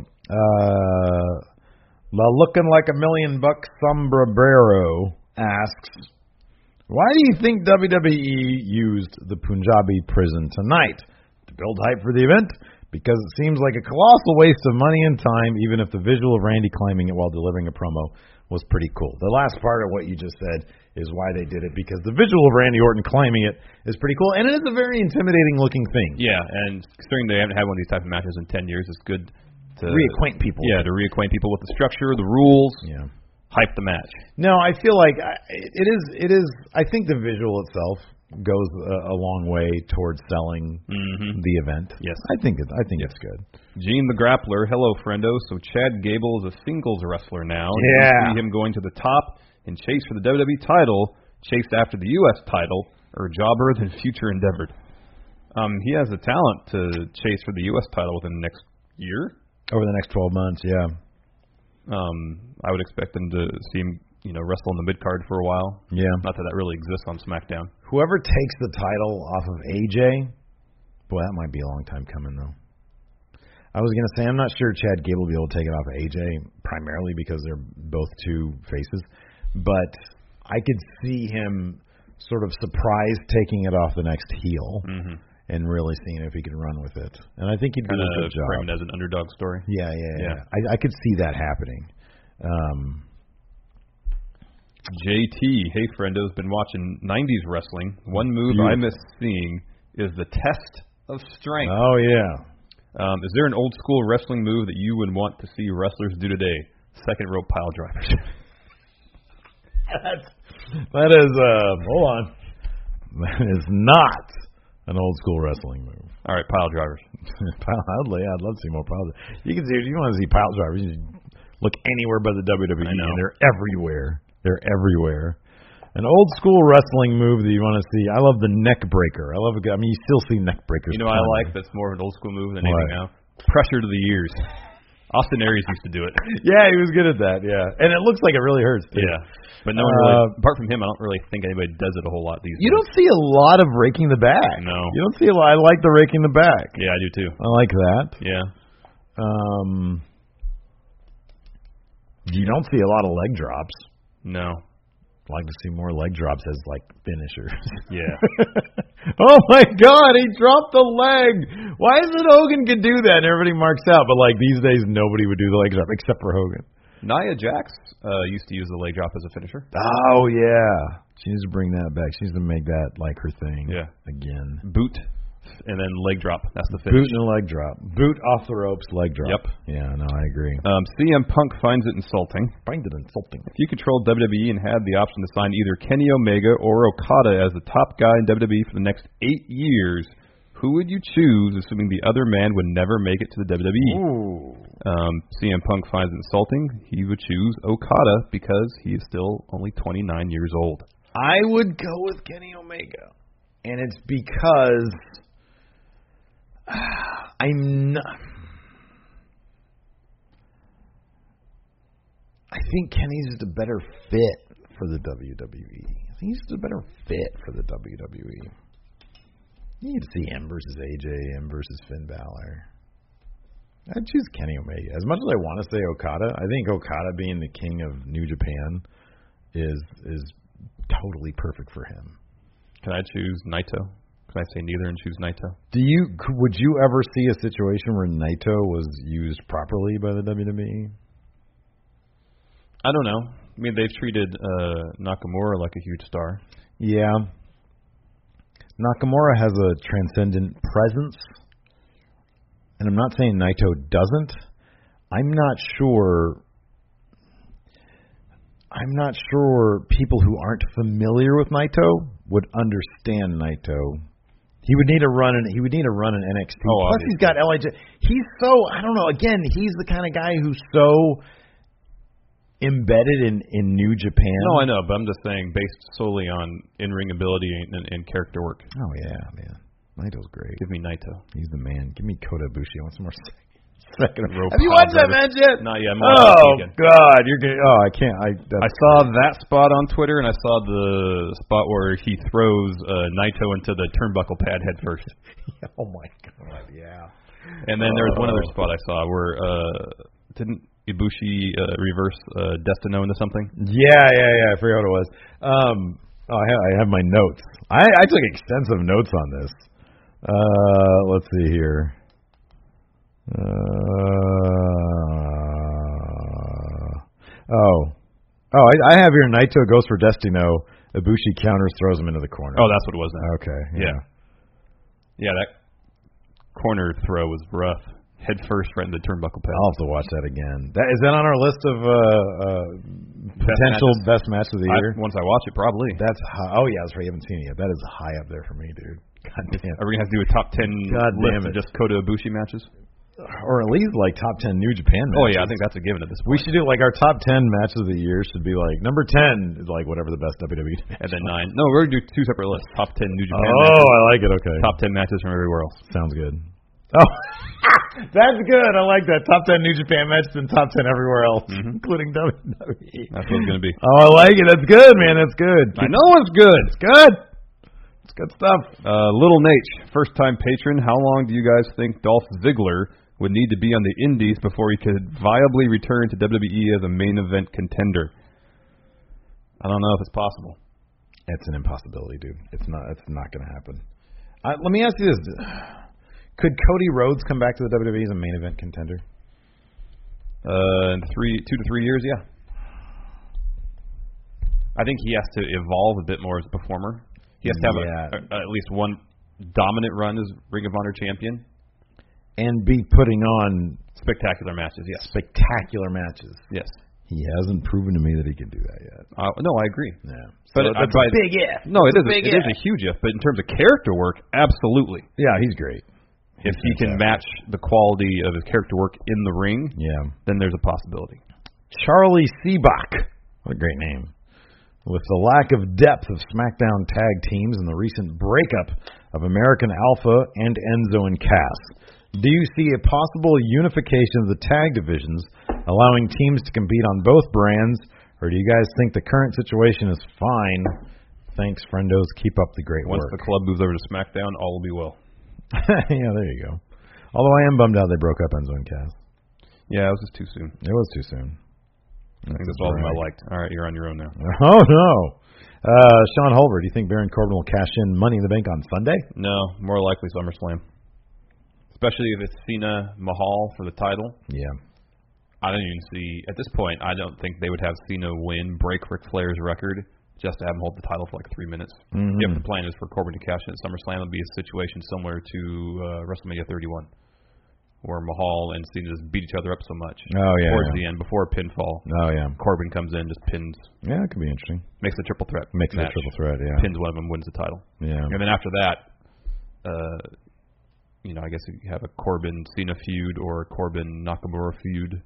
Looking like $1 million Sombrero asks, why do you think WWE used the Punjabi prison tonight? To build hype for the event? Because it seems like a colossal waste of money and time, even if the visual of Randy climbing it while delivering a promo was pretty cool. The last part of what you just said is why they did it, because the visual of Randy Orton climbing it is pretty cool, and it is a very intimidating looking thing. Yeah, and considering they haven't had one of these type of matches in 10 years, it's good to reacquaint people. Yeah, to reacquaint people with the structure, the rules. Yeah. Hype the match. No, I feel like it is. I think the visual itself goes a long way towards selling the event. Yes. I think it's good. Gene the Grappler, hello, friendo. So Chad Gable is a singles wrestler now. Yeah. You see him going to the top and chase for the WWE title, chased after the U.S. title, or jobber than future endeavored. He has the talent to chase for the U.S. title within the next year. Over the next 12 months, yeah. I would expect them to see him, wrestle in the mid-card for a while. Yeah. Not that really exists on SmackDown. Whoever takes the title off of AJ, boy, that might be a long time coming, though. I was going to say, I'm not sure Chad Gable will be able to take it off of AJ, primarily because they're both two faces. But I could see him sort of surprise taking it off the next heel and really seeing if he can run with it. And I think he'd do a good job. Frame it as an underdog story. Yeah. I could see that happening. JT, hey friendo's been watching 90s wrestling. One move I miss seeing is the test of strength. Oh, yeah. Is there an old school wrestling move that you would want to see wrestlers do today? Second rope pile drivers. That is, hold on. That is not an old school wrestling move. All right, pile drivers. I'd love to see more pile drivers. You can see, if you want to see pile drivers, you look anywhere but the WWE, and they're everywhere. They're everywhere. An old school wrestling move that you want to see. I love the neck breaker. You still see neck breakers. I like that's more of an old school move than anything now. Pressure to the ears. Austin Aries used to do it. Yeah, he was good at that, yeah. And it looks like it really hurts, too. Yeah. But no one really, apart from him, I don't really think anybody does it a whole lot these days. You don't see a lot of raking the back. No. You don't see a lot. I like the raking the back. Yeah, I do too. I like that. Yeah. You don't see a lot of leg drops. No. I'd like to see more leg drops as, finishers. Yeah. Oh, my God, he dropped the leg. Why is it Hogan could do that and everybody marks out, but, these days nobody would do the leg drop except for Hogan. Nia Jax used to use the leg drop as a finisher. Oh, yeah. She needs to bring that back. She needs to make that, her thing again. Boot. And then leg drop. That's the finish. Boot and a leg drop. Boot off the ropes, leg drop. Yep. Yeah, no, I agree. CM Punk finds it insulting. If you controlled WWE and had the option to sign either Kenny Omega or Okada as the top guy in WWE for the next 8 years, who would you choose, assuming the other man would never make it to the WWE? Ooh. CM Punk finds it insulting. He would choose Okada because he is still only 29 years old. I would go with Kenny Omega. And it's because I'm not. I think Kenny's just a better fit for the WWE. I think he's just a better fit for the WWE. You need to see him versus AJ, him versus Finn Balor. I'd choose Kenny Omega. As much as I want to say Okada, I think Okada being the king of New Japan is totally perfect for him. Can I choose Naito? Can I say neither and choose Naito? Would you ever see a situation where Naito was used properly by the WWE? I don't know. I mean, they've treated Nakamura like a huge star. Yeah. Nakamura has a transcendent presence, and I'm not saying Naito doesn't. I'm not sure people who aren't familiar with Naito would understand Naito. He would need to run an NXT. Oh, plus, he's got LIJ. He's so, I don't know. Again, he's the kind of guy who's so embedded in New Japan. No, I know, but I'm just saying based solely on in-ring ability and character work. Oh, yeah, man. Naito's great. Give me Naito. He's the man. Give me Kota Ibushi. I want some more second. Rope Have you watched that match yet? Not yet. God, you're getting. Oh, I can't. I saw that spot on Twitter, and I saw the spot where he throws Naito into the turnbuckle pad head first. Oh my God, yeah. And then there was one other spot I saw where didn't Ibushi reverse Destino into something? Yeah. I forgot what it was. I have my notes. I took extensive notes on this. Let's see here. I have here Naito goes for Destino. Ibushi counters, throws him into the corner. Oh, that's what it was then. Okay. Yeah, that corner throw was rough. head first right in the turnbuckle pad. I'll have to watch that again. Is that on our list of potential best matches of the year? Once I watch it, probably. That's high. Oh yeah, that's right. You haven't seen it yet. That is high up there for me, dude. God damn. Are we gonna have to do a top 10 list of just Kota Ibushi matches? Or at least like top 10 New Japan matches. Oh yeah, I think that's a given at this point. We should do like our top 10 matches of the year should be like number 10 is like whatever the best WWE match. And then 9. No, we're gonna do 2 separate lists. Top 10 New Japan matches. matches. I like it. Okay. Top 10 matches from everywhere else. Sounds good. Oh, that's good. I like that. Top 10 New Japan matches and top 10 everywhere else, including WWE. That's what it's gonna be. Oh, I like it. That's good, man. That's good. I know it's good. It's good. It's good stuff. Little Nate, first-time patron. How long do you guys think Dolph Ziggler would need to be on the Indies before he could viably return to WWE as a main event contender? I don't know if it's possible. It's an impossibility, dude. It's not going to happen. Let me ask you this: could Cody Rhodes come back to the WWE as a main event contender? In 2 to 3 years, yeah. I think he has to evolve a bit more as a performer. He has to have at least one dominant run as Ring of Honor champion. And be putting on spectacular matches, yes. Spectacular matches. Yes. He hasn't proven to me that he can do that yet. No, I agree. Yeah. But that's a big if. No, it is a huge if. But in terms of character work, absolutely. Yeah, he's great. If he can match the quality of his character work in the ring, then there's a possibility. Charlie Seabach. What a great name. With the lack of depth of SmackDown tag teams and the recent breakup of American Alpha and Enzo and Cass, do you see a possible unification of the tag divisions, allowing teams to compete on both brands, or do you guys think the current situation is fine? Thanks, friendos. Keep up the great work. Once the club moves over to SmackDown, all will be well. Yeah, there you go. Although I am bummed out they broke up Enzo and Cass. Yeah, it was just too soon. It was too soon. I think that's all of them I liked. All right, you're on your own now. Oh, no. Sean Holbert, do you think Baron Corbin will cash in Money in the Bank on Sunday? No, more likely SummerSlam. Especially if it's Cena Mahal for the title. Yeah. I don't even see, at this point, I don't think they would have Cena win, break Ric Flair's record, just to have him hold the title for like 3 minutes. Mm-hmm. If the plan is for Corbin to cash in at SummerSlam, it would be a situation similar to WrestleMania 31, where Mahal and Cena just beat each other up so much. Oh, yeah. Towards the end, before a pinfall. Oh, yeah. Corbin comes in, just pins. Yeah, it could be interesting. Makes a triple threat. Makes match. a triple threat, yeah. Pins one of them, wins the title. Yeah. And then after that, I guess you have a Corbin-Cena feud or a Corbin-Nakamura feud.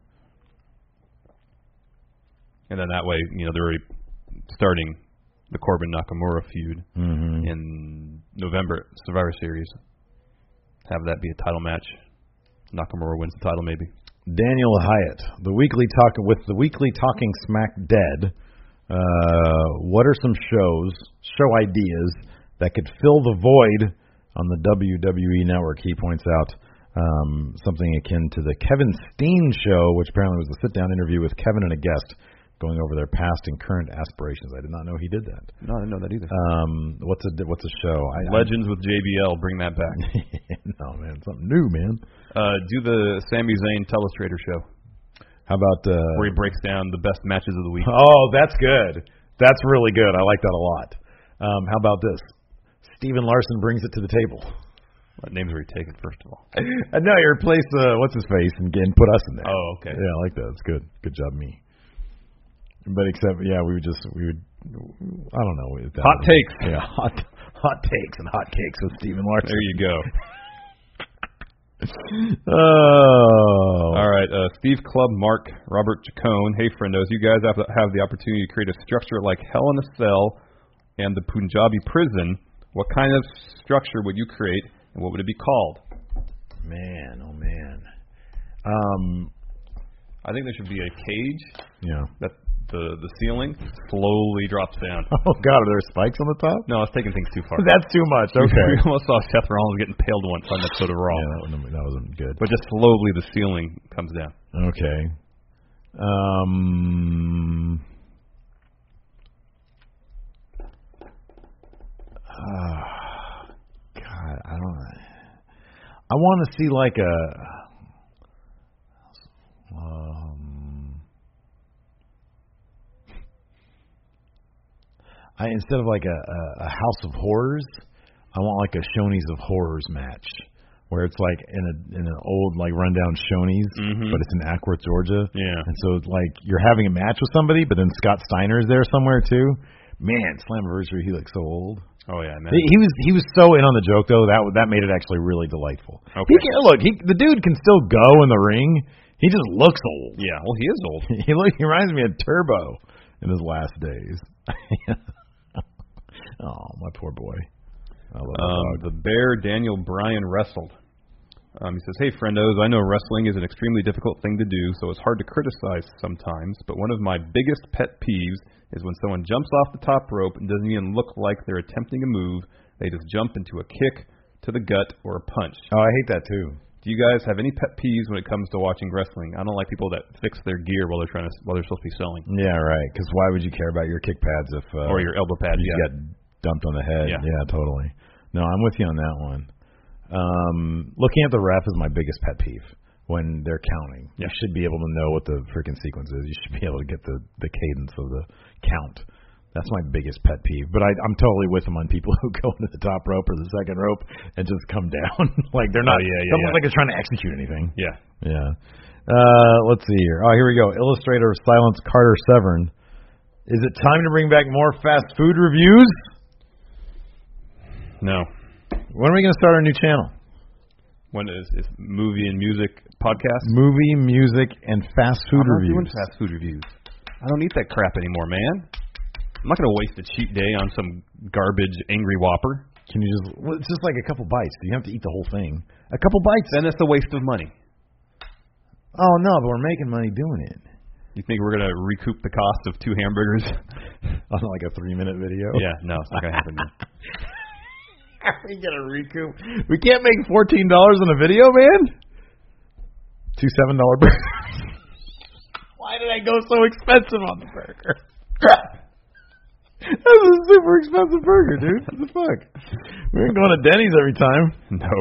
And then that way, they're already starting the Corbin-Nakamura feud in November, Survivor Series. Have that be a title match. Nakamura wins the title, maybe. Daniel Hyatt, the weekly Talking Smack dead. What are some show ideas that could fill the void on the WWE Network? He points out something akin to the Kevin Steen show, which apparently was a sit-down interview with Kevin and a guest, going over their past and current aspirations. I did not know he did that. No, I didn't know that either. What's a show? Legends with JBL. Bring that back. No, man, something new, man. Do the Sami Zayn Telestrator show. How about where he breaks down the best matches of the week? Oh, that's good. That's really good. I like that a lot. How about this? Steven Larson brings it to the table. What names were you taking, first of all? No, you replace what's his face and put us in there. Oh, okay. Yeah, I like that. It's good. Good job, me. But except, we would, I don't know. Hot takes. Yeah, hot takes and hot cakes with Steven Larson. There you go. Oh. All right, Steve Club, Mark, Robert Chacon. Hey, friendos, you guys have the opportunity to create a structure like Hell in a Cell and the Punjabi prison. What kind of structure would you create, and what would it be called? Man, oh man. I think there should be a cage. Yeah. That the ceiling slowly drops down. Oh God, are there spikes on the top? No, I was taking things too far. That's too much. Okay. We almost saw Seth Rollins getting impaled once on an episode of Raw. Yeah, that wasn't good. But just slowly the ceiling comes down. Okay. God, I don't know. I want to see like instead of like a House of Horrors, I want like a Shoney's of Horrors match where it's like in an old like rundown Shoney's, but it's in Ackworth, Georgia. Yeah. And so like you're having a match with somebody, but then Scott Steiner's there somewhere too. Man, Slammiversary, he looks so old. Oh yeah, man. He was so in on the joke though that made it actually really delightful. Okay. The dude can still go in the ring. He just looks old. Yeah, well, he is old. He reminds me of Turbo in his last days. Oh, my poor boy. I love the Bear Daniel Bryan wrestled. He says, "Hey, friendos, I know wrestling is an extremely difficult thing to do, so it's hard to criticize sometimes, but one of my biggest pet peeves is when someone jumps off the top rope and doesn't even look like they're attempting a move. They just jump into a kick to the gut or a punch. Oh, I hate that too. Do you guys have any pet peeves when it comes to watching wrestling? I don't like people that fix their gear while they're supposed to be selling. Yeah, right. Because why would you care about your kick pads if or your elbow pads? You get dumped on the head. Yeah, totally. No, I'm with you on that one. Looking at the ref is my biggest pet peeve when they're counting. You should be able to know what the freaking sequence is. You should be able to get the cadence of the count. That's my biggest pet peeve. But I'm totally with them on people who go into the top rope or the second rope and just come down. Like they're not. Don't look like they're trying to execute anything. Yeah. Yeah. Let's see here. Oh, here we go. Illustrator of Silence, Carter Severn. Is it time to bring back more fast food reviews? No. When are we going to start our new channel? When is movie and music podcast? Movie, music, and fast food reviews. I'm not doing fast food reviews. I don't eat that crap anymore, man. I'm not going to waste a cheat day on some garbage Angry Whopper. Can you just? Well, it's just like a couple bites. You have to eat the whole thing. A couple bites. Then it's a waste of money. Oh no, but we're making money doing it. You think we're going to recoup the cost of 2 hamburgers on like a 3-minute video? Yeah, no, it's not going to happen. We got to recoup. We can't make $14 on a video, man. 2 $7 burgers. Why did I go so expensive on the burger? That's a super expensive burger, dude. What the fuck? We ain't going to Denny's every time. No.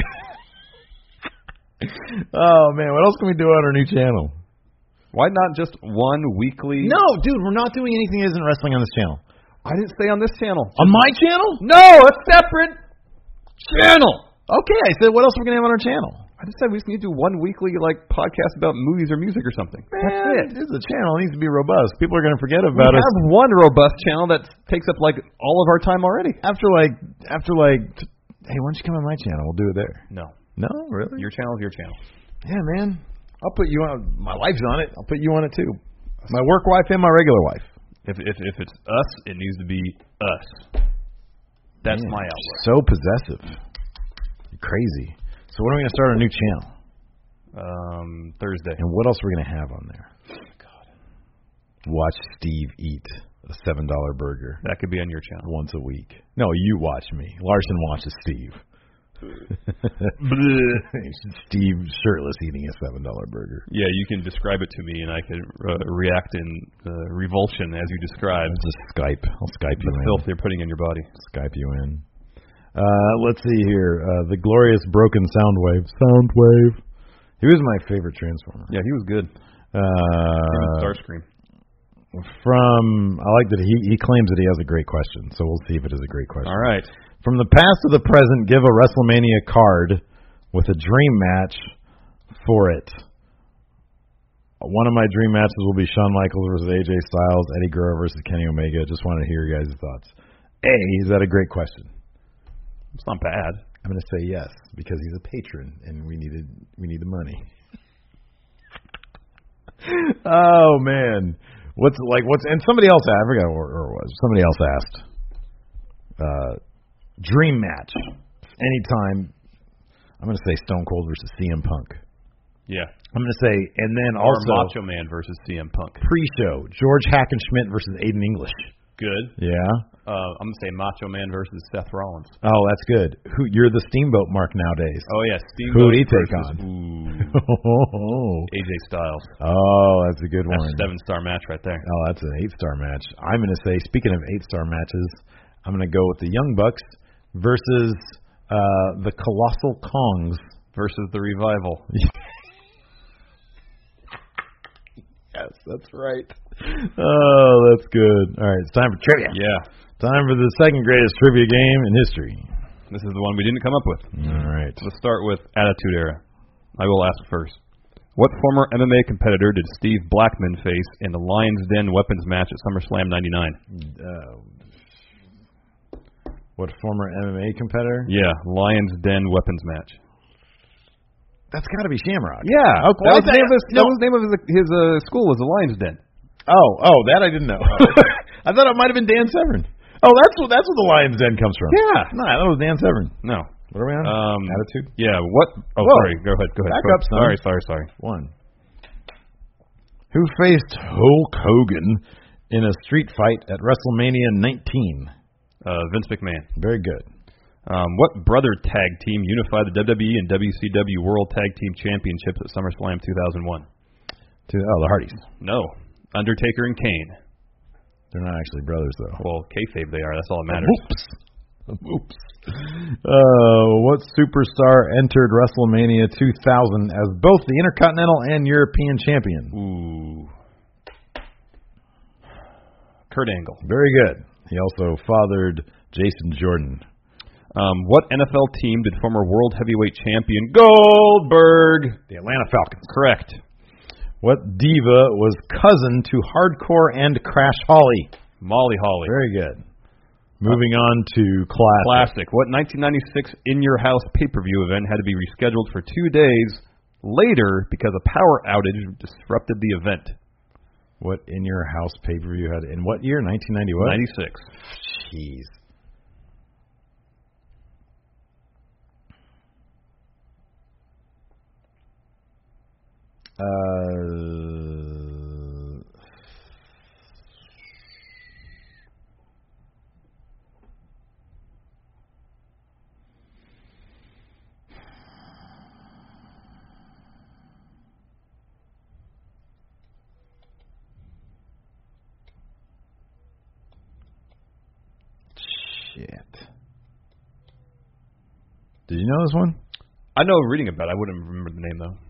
Oh, man. What else can we do on our new channel? Why not just one weekly? No, dude. We're not doing anything that isn't wrestling on this channel. I didn't say on this channel. On my channel? No, a separate channel. Okay, I said, what else are we going to have on our channel? I just said we just need to do one weekly podcast about movies or music or something. Man, that's it. This is a channel. It needs to be robust. People are going to forget about us. We have one robust channel that takes up like all of our time already. After hey, why don't you come on my channel? We'll do it there. No. No, really? Your channel is your channel. Yeah, man. I'll put you on. My wife's on it. I'll put you on it too. My work wife and my regular wife. If it's us, it needs to be us. That's my outlook. So possessive. You're crazy. So when are we going to start our new channel? Thursday. And what else are we going to have on there? God. Watch Steve eat a $7 burger. That could be on your channel. Once a week. No, you watch me. Larson watches Steve. Steve shirtless eating a $7 burger. Yeah, you can describe it to me, and I can react in revulsion as you describe. Just Skype. I'll Skype you in. The filth you're putting in your body. Skype you in. Let's see here. The glorious broken Soundwave. Soundwave. He was my favorite Transformer. Yeah, he was good. Starscream. I like that he claims that he has a great question, so we'll see if it is a great question. All right. From the past to the present, give a WrestleMania card with a dream match for it. One of my dream matches will be Shawn Michaels versus AJ Styles, Eddie Guerrero versus Kenny Omega. Just wanted to hear your guys' thoughts. Is that a great question? It's not bad. I'm going to say yes because he's a patron and we need the money. Oh man, what's and somebody else I forgot where it was. Somebody else asked. Dream match anytime. I'm going to say Stone Cold versus CM Punk. Yeah. I'm going to say, and then also Macho Man versus CM Punk. Pre-show, George Hackenschmidt versus Aiden English. Good. Yeah. I'm going to say Macho Man versus Seth Rollins. Oh, that's good. You're the Steamboat Mark nowadays. Oh, yeah. Steamboat. Who would he take on? AJ Styles. Oh, that's a good one. That's a 7-star match right there. Oh, that's an 8-star match. I'm going to say, speaking of 8-star matches, I'm going to go with the Young Bucks versus the Colossal Kongs versus the Revival. Yes, that's right. Oh, that's good. All right, it's time for trivia. Yeah. Time for the second greatest trivia game in history. This is the one we didn't come up with. All right. Let's start with Attitude Era. I will ask first. What former MMA competitor did Steve Blackman face in the Lions Den weapons match at SummerSlam 99? What former MMA competitor? Yeah, Lions Den weapons match. That's got to be Shamrock. Yeah. Okay. That was the name of his school was the Lions Den. Oh, that I didn't know. I thought it might have been Dan Severn. Oh, that's what the Lions Den comes from. Yeah. No, that was Dan Severn. No. What are we on? Attitude? Yeah, what? Oh, Whoa. sorry. Go ahead. Back up, son. Sorry. One. Who faced Hulk Hogan in a street fight at WrestleMania 19? Vince McMahon. Very good. What brother tag team unified the WWE and WCW World Tag Team Championships at SummerSlam 2001? The Hardys. No. Undertaker and Kane. They're not actually brothers, though. Well, kayfabe they are. That's all that matters. Oops. What superstar entered WrestleMania 2000 as both the Intercontinental and European champion? Ooh. Kurt Angle. Very good. He also fathered Jason Jordan. What NFL team did former World Heavyweight Champion Goldberg? The Atlanta Falcons. Correct. What diva was cousin to Hardcore and Crash Holly? Molly Holly. Very good. Moving on to Classic. What 1996 In Your House pay-per-view event had to be rescheduled for 2 days later because a power outage disrupted the event? What In Your House pay-per-view had in what year? 1990 what? 96. Jeez. Shit. Did you know this one? I know reading about it. I wouldn't remember the name, though.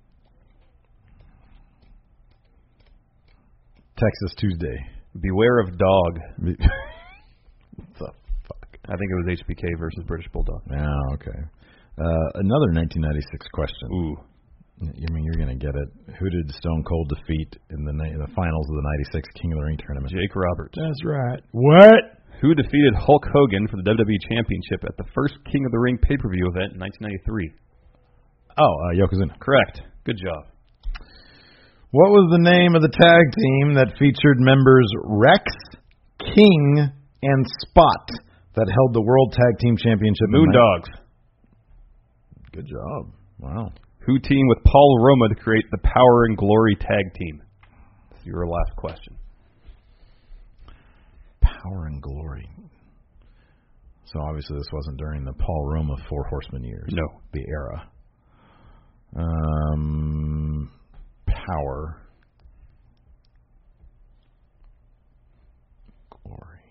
Texas Tuesday. Beware of Dog. What the fuck? I think it was HBK versus British Bulldog. Oh, okay. Another 1996 question. Ooh. You mean you're going to get it. Who did Stone Cold defeat in the finals of the 96 King of the Ring tournament? Jake Roberts. That's right. What? Who defeated Hulk Hogan for the WWE Championship at the first King of the Ring pay-per-view event in 1993? Oh, Yokozuna. Correct. Good job. What was the name of the tag team that featured members Rex, King, and Spot that held the World Tag Team Championship? Moondogs. Good job. Wow. Who teamed with Paul Roma to create the Power and Glory tag team? This is your last question. Power and Glory. So obviously this wasn't during the Paul Roma Four Horsemen years. No. The era. Power. Glory.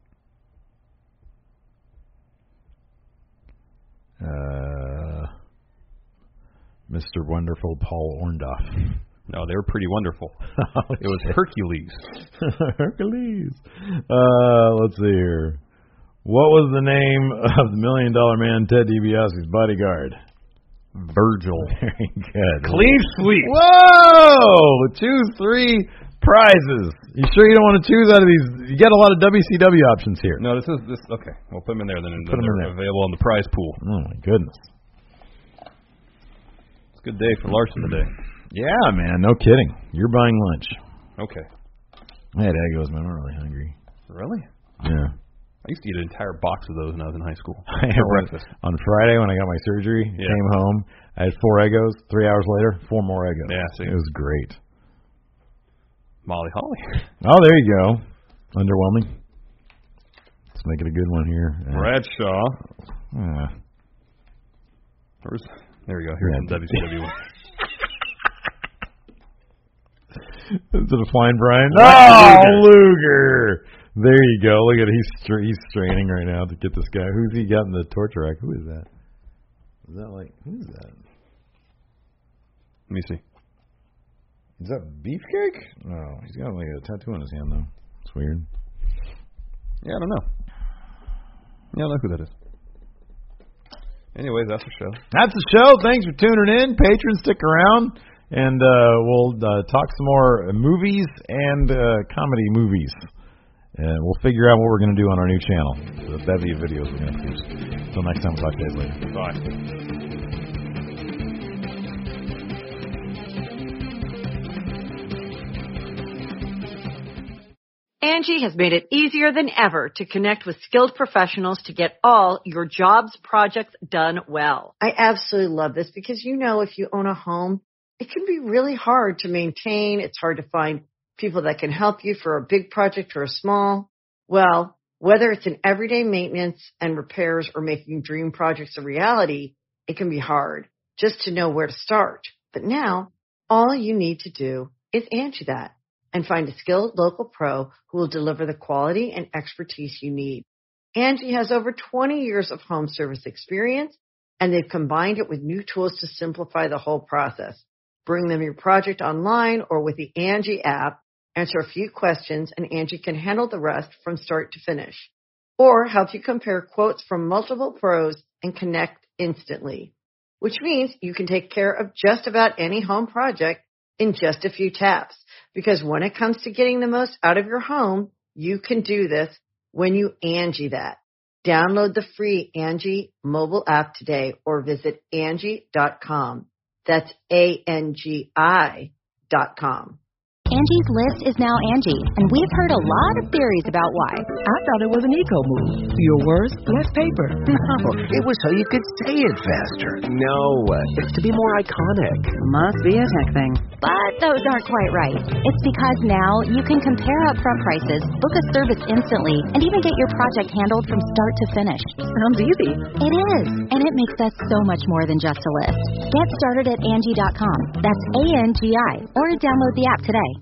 Mr. Wonderful Paul Orndorff. No, they were pretty wonderful. It was Hercules. Hercules. Let's see here. What was the name of the $1 Million Man Ted DiBiase's bodyguard? Virgil. Very good. Clean sweep. Whoa! Choose 3 prizes. You sure you don't want to choose out of these? You get a lot of WCW options here. No, this. Okay, we'll put them in there. Then Put them in there. Available on the prize pool. Oh my goodness. It's a good day for Larson today. Yeah, man. No kidding. You're buying lunch. Okay. I had Eggos, man. I'm really hungry. Really? Yeah. I used to eat an entire box of those when I was in high school. I had breakfast. On Friday when I got my surgery, came home, I had 4 Eggos. 3 hours later, 4 more Eggos. Yeah, see. It was great. Molly Holly. Oh, there you go. Underwhelming. Let's make it a good one here. Bradshaw. There we go. Here's some WCW one. Is it a flying Brian? Oh, Luger. There you go. Look at it. He's straining right now to get this guy. Who's he got in the torture rack? Who is that? Is that like, who's that? Let me see. Is that Beefcake? No, he's got like a tattoo on his hand though. It's weird. Yeah, I don't know. Yeah, I don't know who that is. anyways, that's the show. That's the show. Thanks for tuning in. Patrons, stick around, and we'll talk some more movies and comedy movies. And we'll figure out what we're going to do on our new channel, the bevy of videos we're going to produce. Until next time, we'll talk to you guys later. Bye. Angie has made it easier than ever to connect with skilled professionals to get all your jobs projects done well. I absolutely love this because, you know, if you own a home, it can be really hard to maintain. It's hard to find people that can help you for a big project or a small. Well, whether it's in everyday maintenance and repairs or making dream projects a reality, it can be hard just to know where to start. But now, all you need to do is Angie that and find a skilled local pro who will deliver the quality and expertise you need. Angie has over 20 years of home service experience, and they've combined it with new tools to simplify the whole process. Bring them your project online or with the Angie app, answer a few questions, and Angie can handle the rest from start to finish. Or help you compare quotes from multiple pros and connect instantly, which means you can take care of just about any home project in just a few taps. Because when it comes to getting the most out of your home, you can do this when you Angie that. Download the free Angie mobile app today or visit Angie.com. That's ANGI.com. Angie's List is now Angie, and we've heard a lot of theories about why. I thought it was an eco move. Fewer words, less paper. No, it was so you could say it faster. No, it's to be more iconic. Must be a tech thing. But those aren't quite right. It's because now you can compare upfront prices, book a service instantly, and even get your project handled from start to finish. Sounds easy. It is, and it makes us so much more than just a list. Get started at Angie.com. That's ANGI, or download the app today.